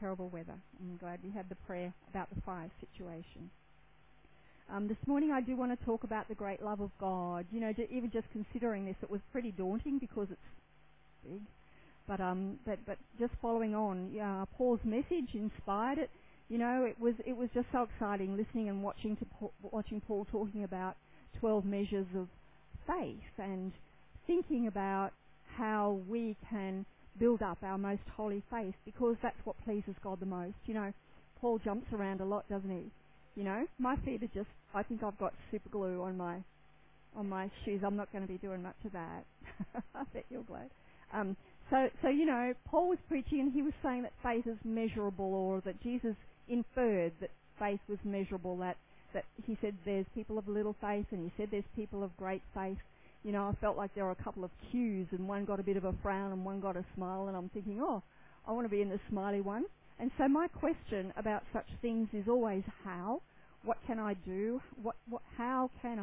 terrible weather. I'm glad we had the prayer about the fire situation. This morning I do want to talk about the great love of God. You know, even just considering this, it was pretty daunting because it's big. But just following on, Paul's message inspired it. You know, it was just so exciting listening and watching Paul talking about 12 measures of faith and thinking about how we can build up our most holy faith, because that's what pleases God the most. You know, Paul jumps around a lot, doesn't he? You know, my feet are just, I think I've got super glue on my shoes. I'm not going to be doing much of that. I bet you're glad. So you know, Paul was preaching and he was saying that faith is measurable, or that Jesus inferred that faith was measurable, that he said there's people of little faith and he said there's people of great faith. You know, I felt like there were a couple of cues and one got a bit of a frown and one got a smile, and I'm thinking, oh, I want to be in the smiley one. And so my question about such things is always how. What can I do? How can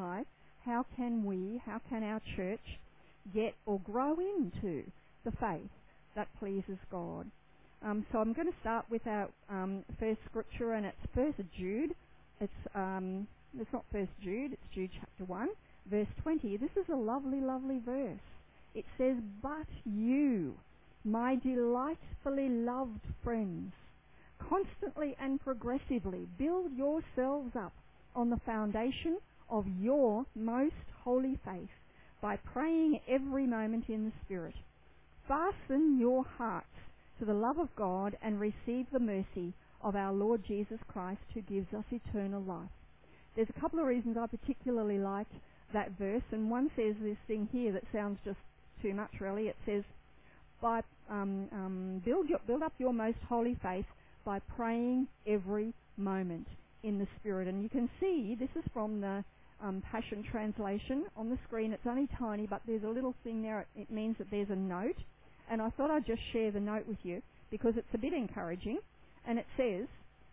our church get or grow into the faith that pleases God? So I'm going to start with our first scripture, and it's 1 Jude. It's not 1 Jude, it's Jude chapter 1, verse 20. This is a lovely, lovely verse. It says, "But you, my delightfully loved friends, constantly and progressively build yourselves up on the foundation of your most holy faith by praying every moment in the Spirit. Fasten your hearts to the love of God and receive the mercy of our Lord Jesus Christ, who gives us eternal life." There's a couple of reasons I particularly like that verse, and one says this thing here that sounds just too much, really. It says, "By build up your most holy faith by praying every moment in the Spirit." And you can see this is from the Passion Translation. On the screen it's only tiny, but there's a little thing there. It means that there's a note, and I thought I'd just share the note with you because it's a bit encouraging. And it says,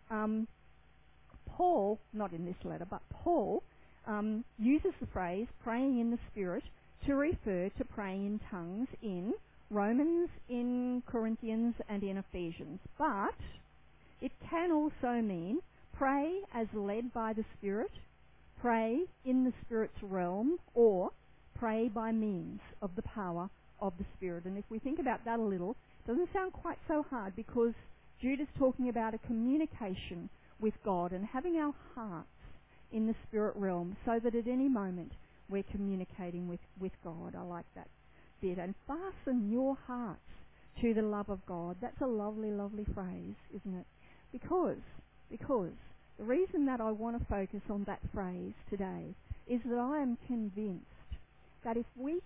Paul, not in this letter, but Paul uses the phrase praying in the Spirit to refer to praying in tongues in Romans, in Corinthians, and in Ephesians. But it can also mean pray as led by the Spirit, pray in the Spirit's realm, or pray by means of the power of the Spirit. And if we think about that a little, it doesn't sound quite so hard, because Jude is talking about a communication with God and having our hearts in the Spirit realm so that at any moment we're communicating with God. I like that bit. And fasten your hearts to the love of God. That's a lovely, lovely phrase, isn't it? Because the reason that I want to focus on that phrase today is that I am convinced that if we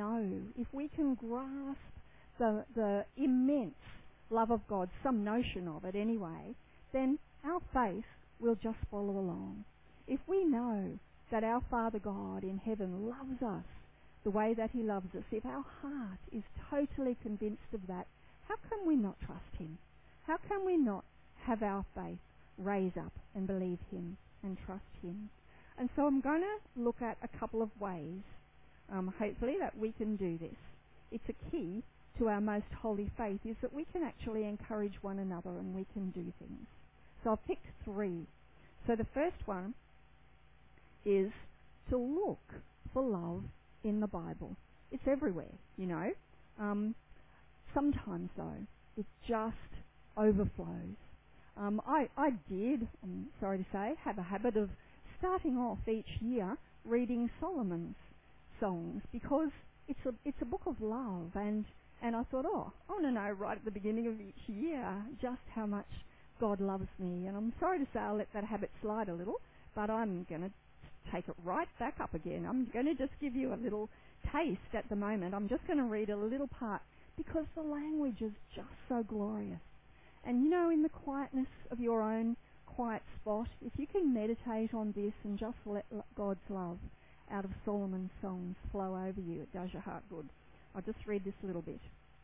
can grasp the immense love of God, some notion of it anyway, then our faith will just follow along. If we know that our Father God in heaven loves us the way that He loves us, if our heart is totally convinced of that, how can we not trust Him? How can we not have our faith raise up and believe Him and trust Him? And so I'm going to look at a couple of ways, hopefully, that we can do this. It's a key to our most holy faith, is that we can actually encourage one another and we can do things. So I've picked 3. So the first one is to look for love in the Bible. It's everywhere, you know. Sometimes, though, it just overflows. I did, I'm sorry to say, have a habit of starting off each year reading Solomon's songs, because it's a book of love, and I thought, I want to know right at the beginning of each year just how much God loves me. And I'm sorry to say I'll let that habit slide a little, but I'm going to take it right back up again. I'm going to just give you a little taste at the moment. I'm just going to read a little part, because the language is just so glorious. And you know, in the quietness of your own quiet spot, if you can meditate on this and just let God's love out of Solomon's songs flow over you, it does your heart good. I'll just read this little bit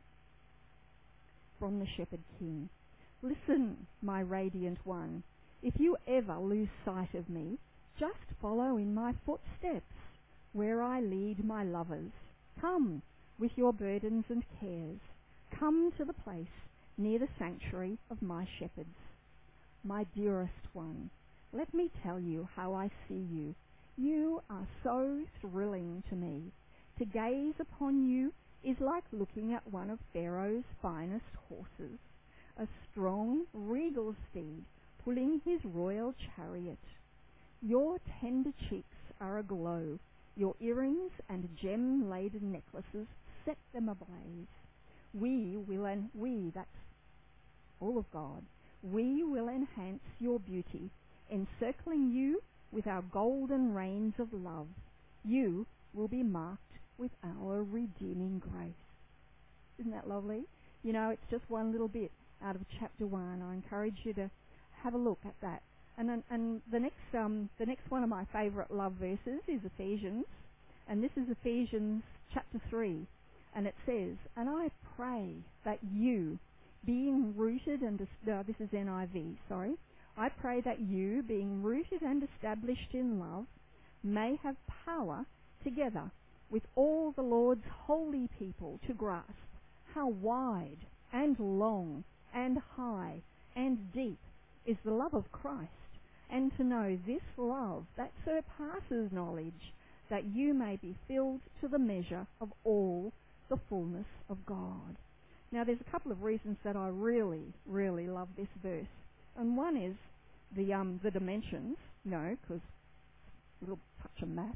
from the Shepherd King. "Listen, my radiant one, if you ever lose sight of me, just follow in my footsteps where I lead my lovers. Come with your burdens and cares. Come to the place near the sanctuary of my shepherds. My dearest one, let me tell you how I see you. You are so thrilling to me. To gaze upon you is like looking at one of Pharaoh's finest horses, a strong, regal steed pulling his royal chariot. Your tender cheeks are aglow. Your earrings and gem-laden necklaces set them ablaze. That's all of God, we will enhance your beauty, encircling you with our golden reins of love. You will be marked with our redeeming grace. Isn't that lovely? You know, it's just one little bit out of chapter 1. I encourage you to have a look at that. And the next one of my favourite love verses is Ephesians, and this is Ephesians chapter 3, and it says, "And I pray that you, being rooted and this is NIV, sorry. I pray that you, being rooted and established in love, may have power together with all the Lord's holy people to grasp how wide and long and high and deep is the love of Christ, and to know this love that surpasses knowledge, that you may be filled to the measure of all the fullness of God." Now, there's a couple of reasons that I really, really love this verse. And one is the dimensions, because a little touch of maths.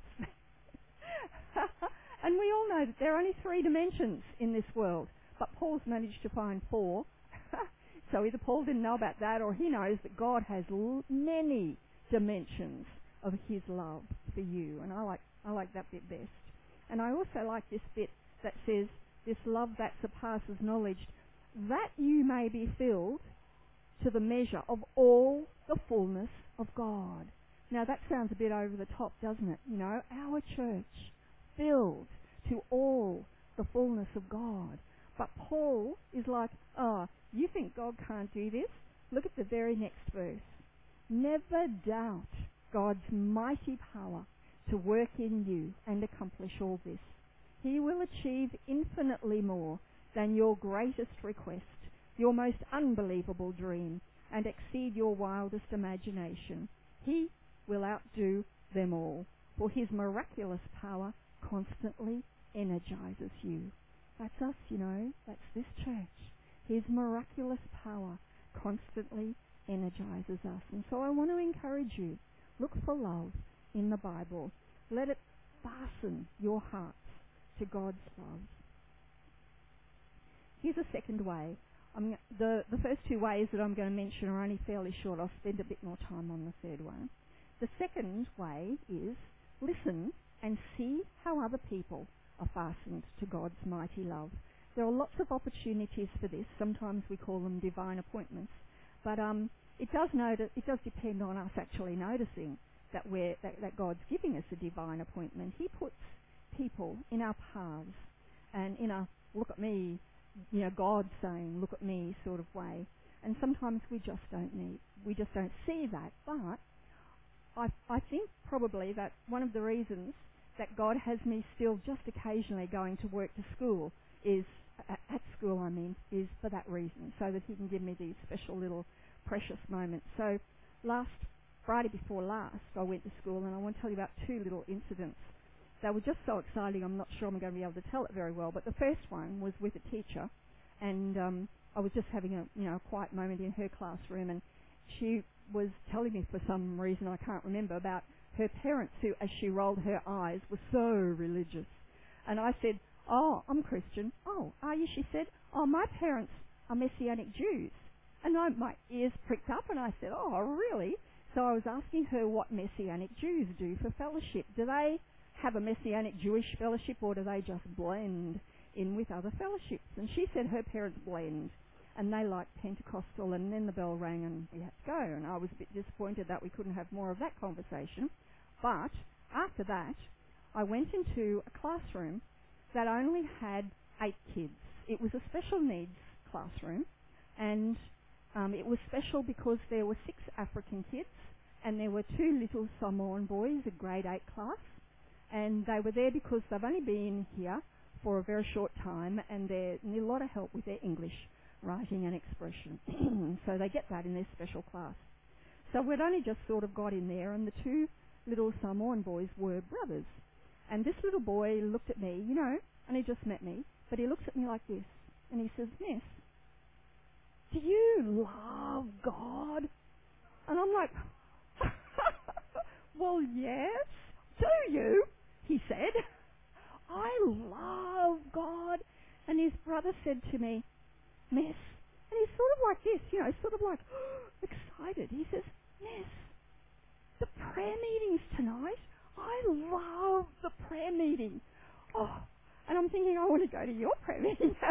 And we all know that there are only 3 dimensions in this world, but Paul's managed to find 4. So either Paul didn't know about that, or he knows that God has many dimensions of his love for you. And I like that bit best. And I also like this bit that says, "This love that surpasses knowledge, that you may be filled to the measure of all the fullness of God." Now that sounds a bit over the top, doesn't it? Our church filled to all the fullness of God. But Paul is like, you think God can't do this? Look at the very next verse. "Never doubt God's mighty power to work in you and accomplish all this. He will achieve infinitely more than your greatest request, your most unbelievable dream, and exceed your wildest imagination. He will outdo them all, for his miraculous power constantly energizes you." That's us, that's this church. His miraculous power constantly energizes us. And so I want to encourage you, look for love in the Bible. Let it fasten your hearts to God's love. Here's a second way. The first 2 ways that I'm going to mention are only fairly short. I'll spend a bit more time on the third one. The second way is listen and see how other people are fastened to God's mighty love. There are lots of opportunities for this. Sometimes we call them divine appointments. But it does depend on us actually noticing that God's giving us a divine appointment. He puts people in our paths and in a look at me, God saying look at me sort of way. And sometimes we just don't see that. But I think probably that one of the reasons that God has me still just occasionally going to work to school is for that reason, so that he can give me these special little precious moments. So last Friday before last, I went to school, and I want to tell you about 2 little incidents. They were just so exciting, I'm not sure I'm going to be able to tell it very well, but the first one was with a teacher, and I was just having a quiet moment in her classroom, and she was telling me for some reason I can't remember about her parents who, as she rolled her eyes, were so religious. And I said, "Oh, I'm Christian." "Oh, are you?" she said. "Oh, my parents are Messianic Jews." And my ears pricked up, and I said, "Oh, really?" So I was asking her what Messianic Jews do for fellowship. Do they have a Messianic Jewish fellowship, or do they just blend in with other fellowships? And she said her parents blend, and they like Pentecostal. And then the bell rang, and we had to go. And I was a bit disappointed that we couldn't have more of that conversation. But after that, I went into a classroom that only had 8 kids. It was a special needs classroom, and it was special because there were 6 African kids, and there were 2 little Samoan boys, a grade 8 class, and they were there because they've only been here for a very short time, and they need a lot of help with their English. writing and expression. So they get that in their special class. So we'd only just sort of got in there, and the two little Samoan boys were brothers. And this little boy looked at me, and he just met me, but he looks at me like this, and he says, "Miss, do you love God?" And I'm like, "Well, yes." "Do you?" he said. "I love God." And his brother said to me, "Miss," and he's sort of like this, sort of like excited. He says, "Miss, the prayer meetings tonight, I love the prayer meeting." Oh, and I'm thinking, I want to go to your prayer meeting. And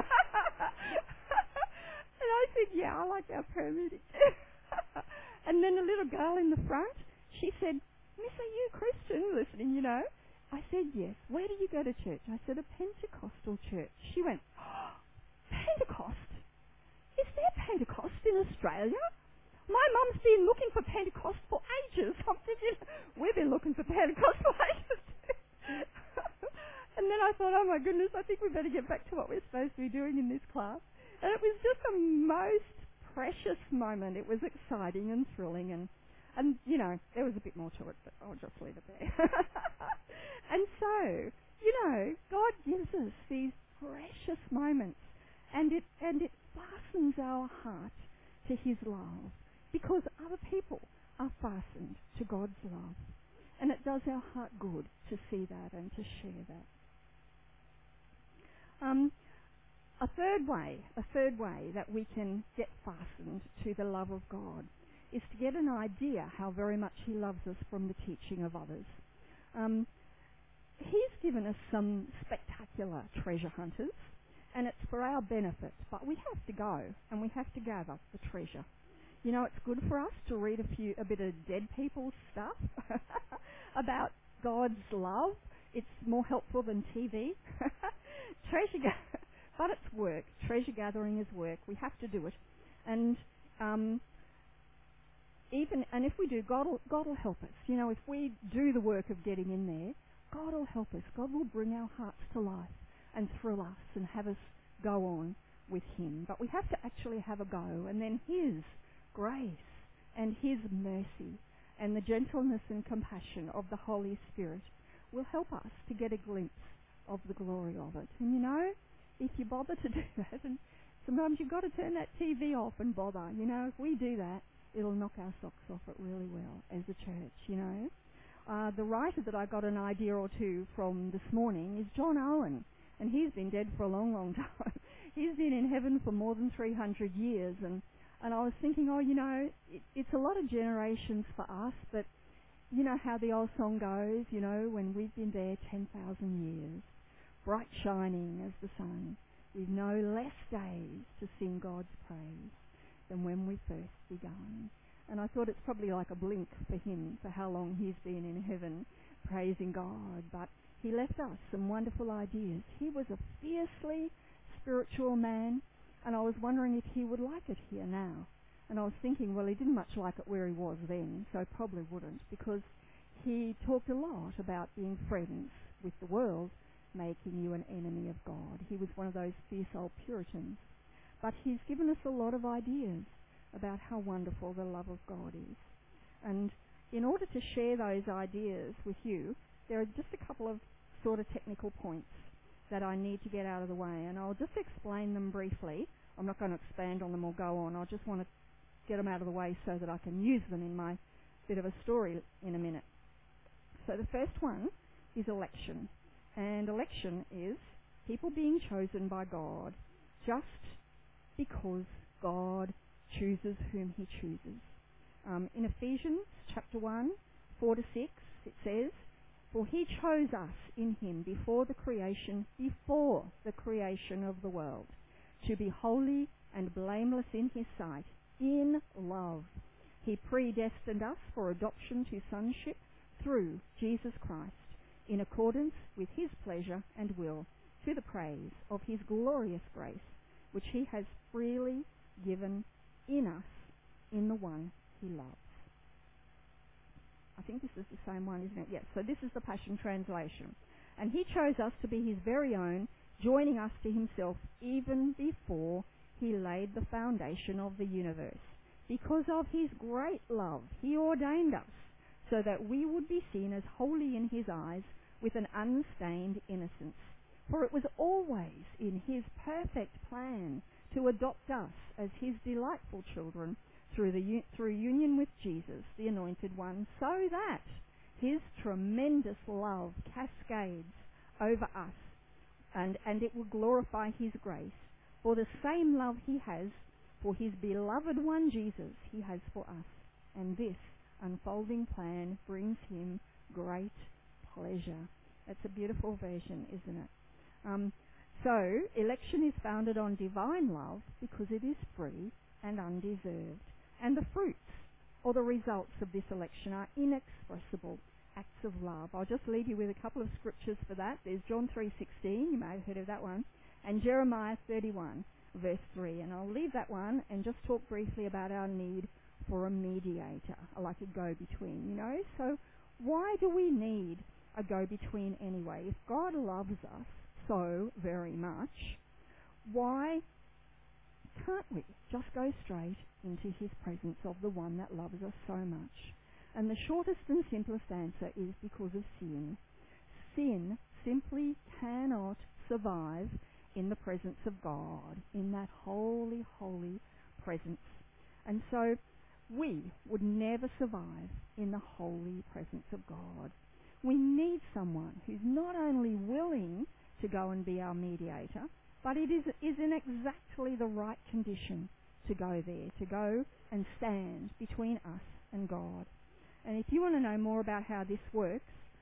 I said, "Yeah, I like our prayer meeting." And then a little girl in the front, she said, "Miss, are you Christian?" Listening, I said, "Yes." "Where do you go to church?" I said, "A Pentecostal church." She went, "Oh, Pentecost? Is there Pentecost in Australia? My mum's been looking for Pentecost for ages." I'm thinking, we've been looking for Pentecost for ages. And then I thought, oh my goodness, I think we better get back to what we're supposed to be doing in this class. And it was just a most precious moment. It was exciting and thrilling, and there was a bit more to it, but I'll just leave it there. And so, God gives us these precious moments, and it fastens our heart to His love, because other people are fastened to God's love. And it does our heart good to see that and to share that. A third way that we can get fastened to the love of God is to get an idea how very much He loves us from the teaching of others. He's given us some spectacular treasure hunters, and it's for our benefit, but we have to go and we have to gather the treasure. It's good for us to read a bit of dead people's stuff about God's love. It's more helpful than TV. But it's work. Treasure gathering is work. We have to do it. And if we do, God will help us. If we do the work of getting in there, God will help us. God will bring our hearts to life and thrill us and have us go on with Him. But we have to actually have a go, and then His grace and His mercy and the gentleness and compassion of the Holy Spirit will help us to get a glimpse of the glory of it. And if you bother to do that, and sometimes you've got to turn that TV off and bother. If we do that, it'll knock our socks off it really well as a church, The writer that I got an idea or two from this morning is John Owen, and he's been dead for a long, long time. He's been in heaven for more than 300 years, and I was thinking, it's a lot of generations for us, but you know how the old song goes, when we've been there 10,000 years, bright shining as the sun, we've no less days to sing God's praise than when we first begun. And I thought it's probably like a blink for him, for how long he's been in heaven praising God. But he left us some wonderful ideas. He was a fiercely spiritual man, and I was wondering if he would like it here now. And I was thinking, well, he didn't much like it where he was then, so probably wouldn't, because he talked a lot about being friends with the world, making you an enemy of God. He was one of those fierce old Puritans. But he's given us a lot of ideas about how wonderful the love of God is. And in order to share those ideas with you, there are just a couple of sort of technical points that I need to get out of the way, and I'll just explain them briefly. I'm not going to expand on them or go on. I just want to get them out of the way so that I can use them in my bit of a story in a minute. So the first one is election. And election is people being chosen by God just because God chooses whom He chooses. In Ephesians chapter 1, 4-6, it says, "For He chose us in Him before the creation of the world, to be holy and blameless in His sight, in love. He predestined us for adoption to sonship through Jesus Christ, in accordance with His pleasure and will, to the praise of His glorious grace, which He has freely given in us, in the one He loves." I think this is the same one, isn't it? Yes, so this is the Passion Translation. "And He chose us to be His very own, joining us to Himself even before he laid the foundation of the universe. Because of his great love, he ordained us so that we would be seen as holy in his eyes with an unstained innocence. For it was always in his perfect plan to adopt us as his delightful children through union with Jesus, the Anointed One, so that his tremendous love cascades over us, and it will glorify his grace. For the same love he has for his beloved one Jesus, he has for us. And this unfolding plan brings him great pleasure. That's a beautiful version, isn't it? So, election is founded on divine love because it is free and undeserved. And the fruits or the results of this election are inexpressible acts of love. I'll just leave you with a couple of scriptures for that. There's John 3:16, you may have heard of that one, and Jeremiah 31, verse 3. And I'll leave that one and just talk briefly about our need for a mediator, like a go-between, you know. So why do we need a go-between anyway? If God loves us so very much, why can't we just go straight into his presence of the one that loves us so much? And the shortest and simplest answer is because of sin. Sin simply cannot survive in the presence of God, in that holy, holy presence. And so we would never survive in the holy presence of God. We need someone who's not only willing to go and be our mediator, but it is in exactly the right condition to go there, to go and stand between us and God. And if you want to know more about how this works,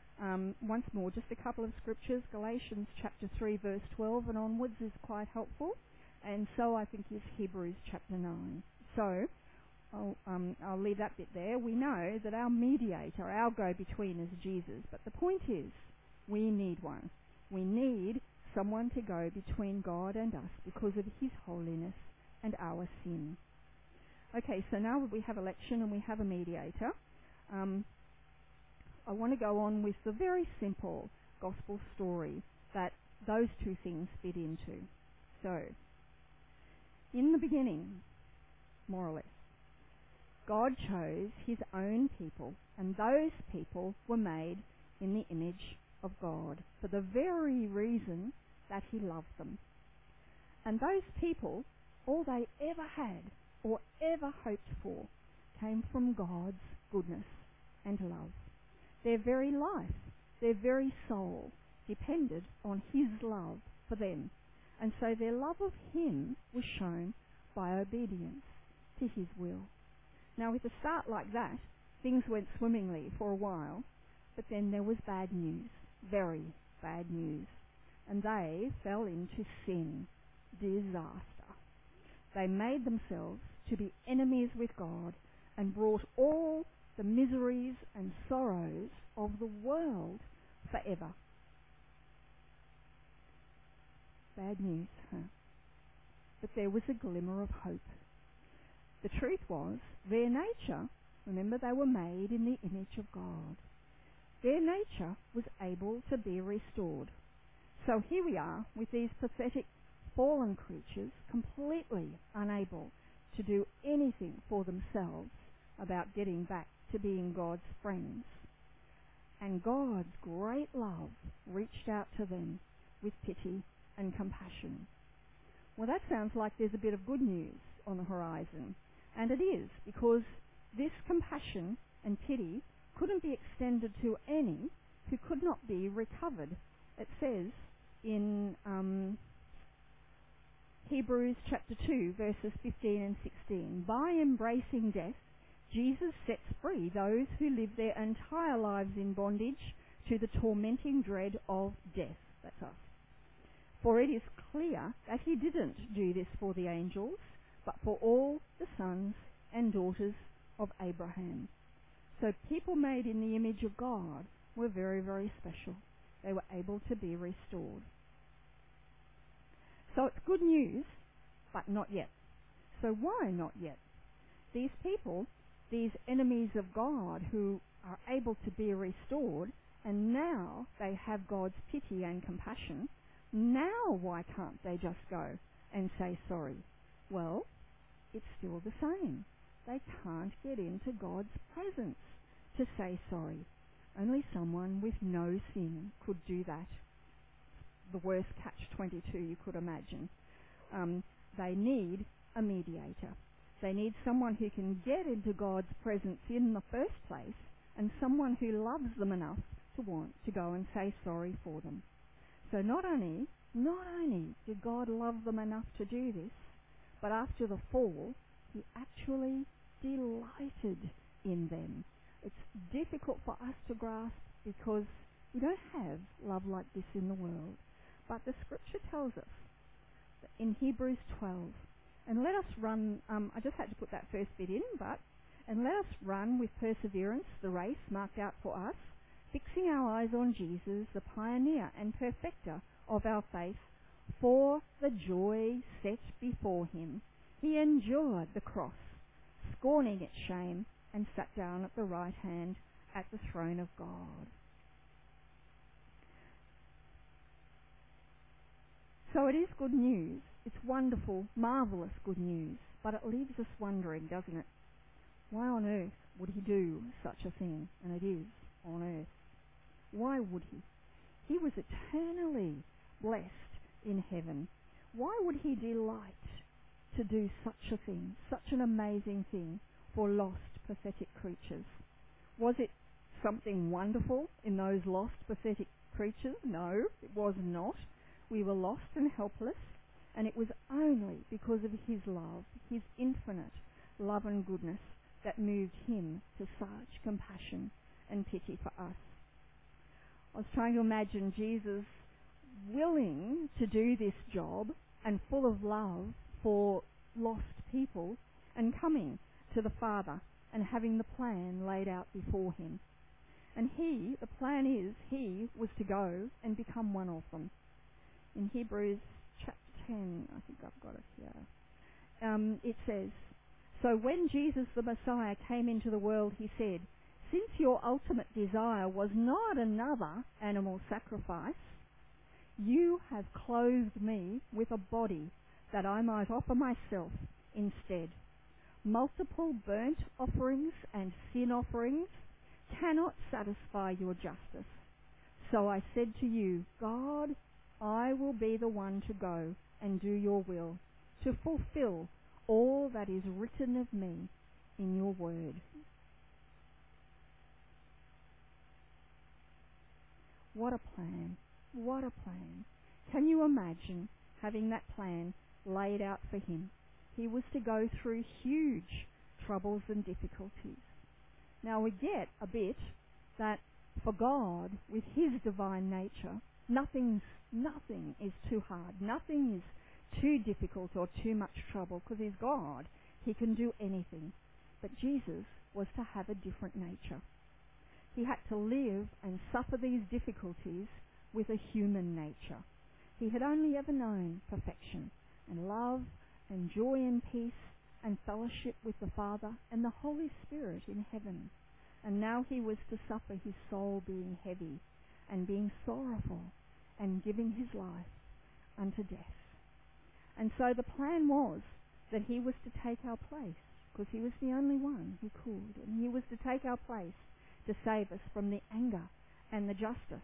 once more, just a couple of scriptures. Galatians chapter 3, verse 12 and onwards is quite helpful. And so I think is Hebrews chapter 9. So I'll leave that bit there. We know that our mediator, our go-between is Jesus. But the point is, we need one. We need someone to go between God and us because of his holiness and our sin. Okay, so now we have election and we have a mediator. I want to go on with the very simple gospel story that those two things fit into. So, in the beginning, more or less, God chose his own people, and those people were made in the image of God for the very reason that he loved them. And those people, all they ever had or ever hoped for, came from God's goodness and love. Their very life, their very soul depended on his love for them. And so their love of him was shown by obedience to his will. Now with a start like that, things went swimmingly for a while, but then there was bad news, very bad news. And they fell into sin, disaster. They made themselves to be enemies with God and brought all the miseries and sorrows of the world forever. Bad news, huh? But there was a glimmer of hope. The truth was, their nature, remember they were made in the image of God, their nature was able to be restored. So here we are with these pathetic fallen creatures completely unable to do anything for themselves about getting back to being God's friends. And God's great love reached out to them with pity and compassion. Well, that sounds like there's a bit of good news on the horizon. And it is, because this compassion and pity couldn't be extended to any who could not be recovered. It says in Hebrews chapter 2, verses 15 and 16, by embracing death, Jesus sets free those who live their entire lives in bondage to the tormenting dread of death. That's us. For it is clear that he didn't do this for the angels, but for all the sons and daughters of Abraham. So people made in the image of God were very, very special. They were able to be restored. So it's good news, but not yet. So why not yet? These people, these enemies of God who are able to be restored, and now they have God's pity and compassion, now why can't they just go and say sorry? Well, it's still the same. They can't get into God's presence to say sorry. Only someone with no sin could do that. The worst catch-22 you could imagine. They need a mediator. They need someone who can get into God's presence in the first place, and someone who loves them enough to want to go and say sorry for them. So not only did God love them enough to do this, but after the fall, he actually delighted in them. It's difficult for us to grasp because we don't have love like this in the world. But the scripture tells us in Hebrews 12, and let us run, I just had to put that first bit in, and let us run with perseverance the race marked out for us, fixing our eyes on Jesus, the pioneer and perfecter of our faith. For the joy set before him, he endured the cross, scorning its shame, and sat down at the right hand at the throne of God. So it is good news. It's wonderful, marvellous good news. But it leaves us wondering, doesn't it? Why on earth would he do such a thing? And it is on earth. Why would he? He was eternally blessed in heaven. Why would he delight to do such a thing, such an amazing thing for lost, pathetic creatures? Was it something wonderful in those lost, pathetic creatures? No, it was not. We were lost and helpless, and it was only because of his love, his infinite love and goodness, that moved him to such compassion and pity for us. I was trying to imagine Jesus willing to do this job and full of love for lost people and coming to the Father and having the plan laid out before him. And the plan is, he was to go and become one of them. In Hebrews chapter 10, I think I've got it here, it says, "So when Jesus the Messiah came into the world, he said, 'Since your ultimate desire was not another animal sacrifice, you have clothed me with a body that I might offer myself instead. Multiple burnt offerings and sin offerings cannot satisfy your justice. So I said to you, God, I will be the one to go and do your will, to fulfill all that is written of me in your word.'" What a plan. What a plan. Can you imagine having that plan laid out for him? He was to go through huge troubles and difficulties. Now we get a bit that for God, with his divine nature, nothing is too hard. Nothing is too difficult or too much trouble, because he's God. He can do anything. But Jesus was to have a different nature. He had to live and suffer these difficulties with a human nature. He had only ever known perfection and love and joy and peace and fellowship with the Father and the Holy Spirit in heaven. And now he was to suffer his soul being heavy and being sorrowful and giving his life unto death. And so the plan was that he was to take our place, because he was the only one who could, and he was to take our place to save us from the anger and the justice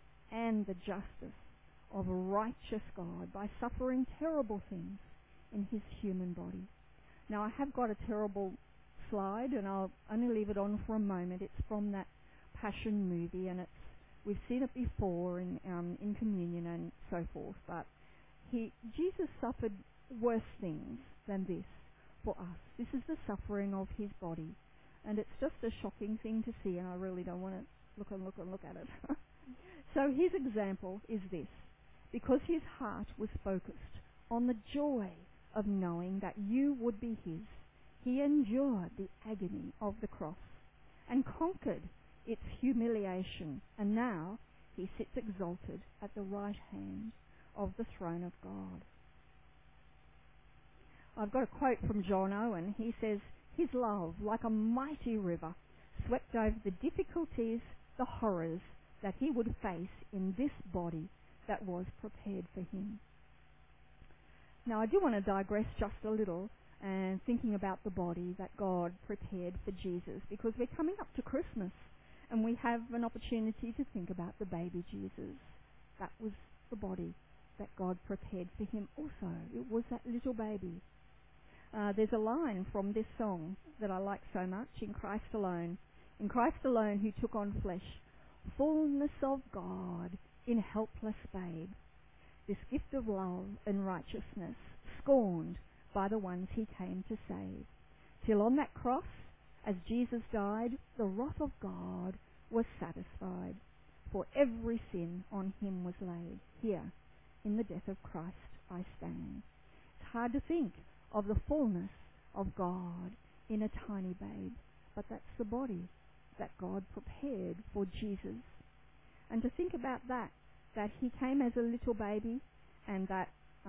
of a righteous God by suffering terrible things in his human body. Now I have got a terrible slide, and I'll only leave it on for a moment. It's from that Passion movie, and we've seen it before in communion and so forth, but Jesus suffered worse things than this for us. This is the suffering of his body. And it's just a shocking thing to see, and I really don't want to look at it. So his example is this. Because his heart was focused on the joy of knowing that you would be his, he endured the agony of the cross and conquered its humiliation, and now he sits exalted at the right hand of the throne of God. I've got a quote from John Owen. He says, "His love, like a mighty river, swept over the difficulties, the horrors that he would face in this body that was prepared for him." Now, I do want to digress just a little and thinking about the body that God prepared for Jesus, because we're coming up to Christmas and we have an opportunity to think about the baby Jesus. That was the body that God prepared for him also. It was that little baby. There's a line from this song that I like so much, In Christ Alone. In Christ alone who took on flesh, fullness of God in helpless babe, this gift of love and righteousness, scorned by the ones he came to save. Till on that cross, as Jesus died, the wrath of God was satisfied, for every sin on him was laid. Here, in the death of Christ, I stand. It's hard to think of the fullness of God in a tiny babe, but that's the body that God prepared for Jesus. And to think about that he came as a little baby, and that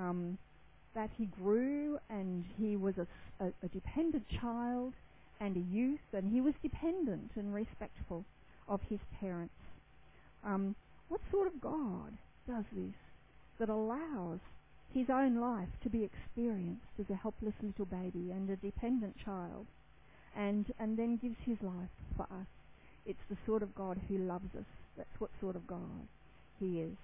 he grew, and he was a dependent child and a youth, and he was dependent and respectful of his parents. What sort of God does this, that allows his own life to be experienced as a helpless little baby and a dependent child, and then gives his life for us? It's the sort of God who loves us. That's what sort of God he is.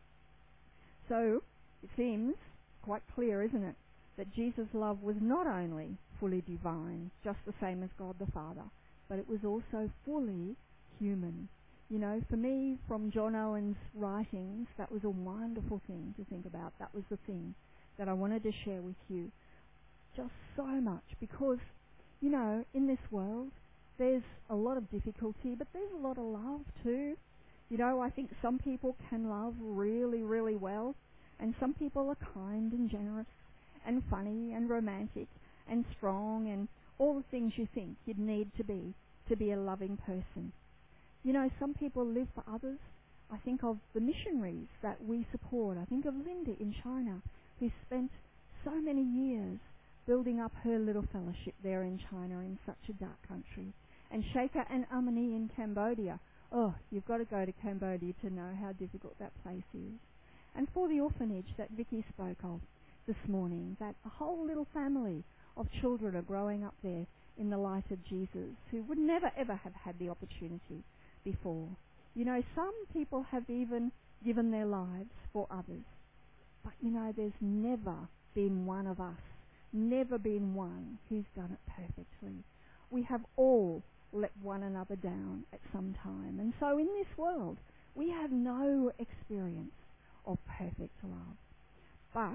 So, it seems quite clear, isn't it, that Jesus' love was not only fully divine, just the same as God the Father, but it was also fully human. You know, for me, from John Owen's writings, that was a wonderful thing to think about. That was the thing that I wanted to share with you. Just so much, because, you know, in this world, there's a lot of difficulty, but there's a lot of love too. You know, I think some people can love really, really well, and some people are kind and generous and funny and romantic and strong and all the things you think you'd need to be a loving person. You know, some people live for others. I think of the missionaries that we support. I think of Linda in China, who spent so many years building up her little fellowship there in China, in such a dark country. And Sheikha and Amani in Cambodia. Oh, you've got to go to Cambodia to know how difficult that place is. And for the orphanage that Vicky spoke of this morning, that a whole little family of children are growing up there in the light of Jesus, who would never ever have had the opportunity before. You know, some people have even given their lives for others. But you know, there's never been one of us, never been one who's done it perfectly. We have all let one another down at some time. And so in this world, we have no experience of perfect love. But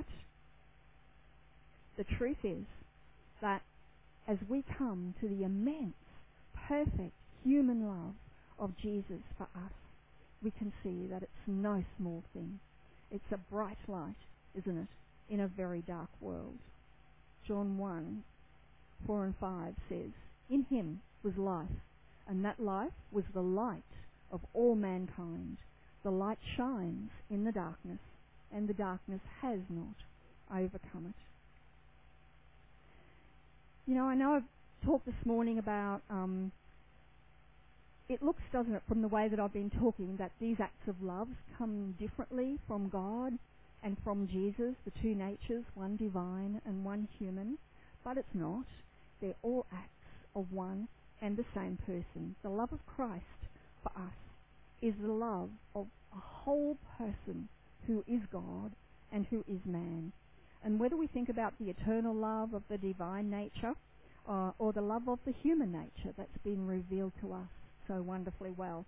the truth is that as we come to the immense, perfect human love of Jesus for us, we can see that it's no small thing. It's a bright light, isn't it, in a very dark world. John 1:4-5 says, "In him was life, and that life was the light of all mankind. The light shines in the darkness, and the darkness has not overcome it." You know I've talked this morning about, it looks, doesn't it, from the way that I've been talking, that these acts of love come differently from God and from Jesus, the two natures, one divine and one human. But it's not. They're all acts of one and the same person. The love of Christ for us is the love of a whole person who is God and who is man. And whether we think about the eternal love of the divine nature or the love of the human nature that's been revealed to us so wonderfully well,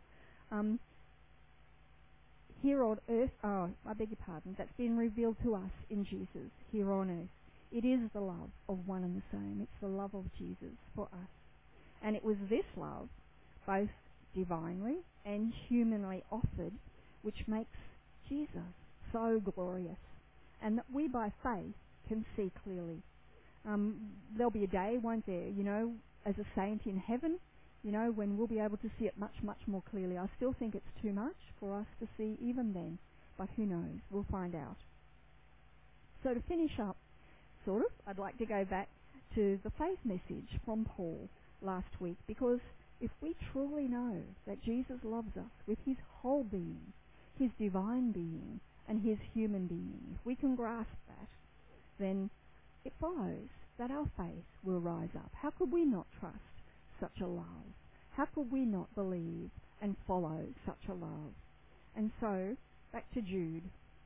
here on earth, that's been revealed to us in Jesus here on earth. It is the love of one and the same. It's the love of Jesus for us. And it was this love, both divinely and humanly offered, which makes Jesus so glorious, and that we by faith can see clearly. There'll be a day, won't there, you know, as a saint in heaven, you know, when we'll be able to see it much, much more clearly. I still think it's too much for us to see even then, but who knows? We'll find out. So to finish up, I'd like to go back to the faith message from Paul last week, because if we truly know that Jesus loves us with his whole being, his divine being and his human being, if we can grasp that, then it follows that our faith will rise up. How could we not trust such a love? How could we not believe and follow such a love? And so, back to Jude.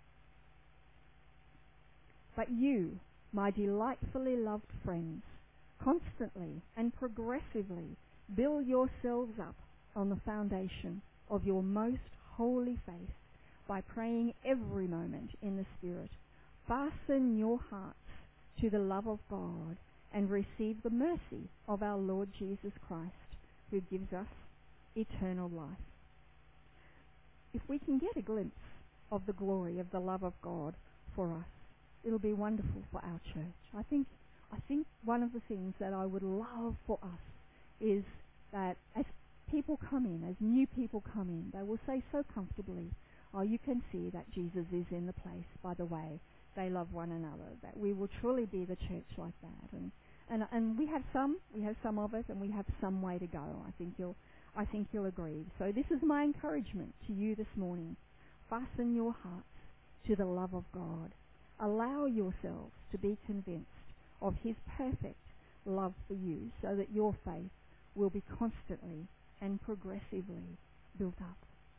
But you, my delightfully loved friends, constantly and progressively build yourselves up on the foundation of your most holy faith by praying every moment in the Spirit. Fasten your hearts to the love of God and receive the mercy of our Lord Jesus Christ, who gives us eternal life. If we can get a glimpse of the glory of the love of God for us, it'll be wonderful for our church. I think one of the things that I would love for us is that as people come in, as new people come in, they will say so comfortably, oh, you can see that Jesus is in the place by the way they love one another, that we will truly be the church like that. And we have some of it, and we have some way to go. I think you'll agree. So this is my encouragement to you this morning. Fasten your hearts to the love of God. Allow yourselves to be convinced of his perfect love for you, so that your faith will be constantly and progressively built up.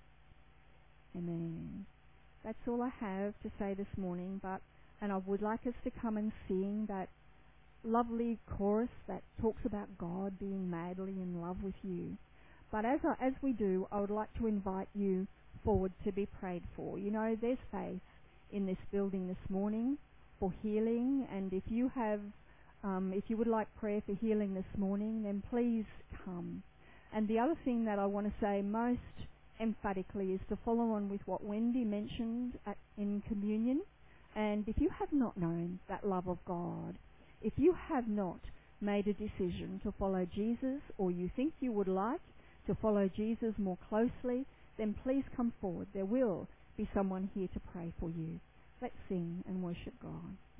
Amen. That's all I have to say this morning, and I would like us to come and sing that lovely chorus that talks about God being madly in love with you. But as we do, I would like to invite you forward to be prayed for. You know, there's faith in this building this morning for healing, and if you would like prayer for healing this morning, then please come. And the other thing that I want to say most emphatically is to follow on with what Wendy mentioned in communion. And if you have not known that love of God, if you have not made a decision to follow Jesus, or you think you would like to follow Jesus more closely, then please come forward. There will be someone here to pray for you. Let's sing and worship God.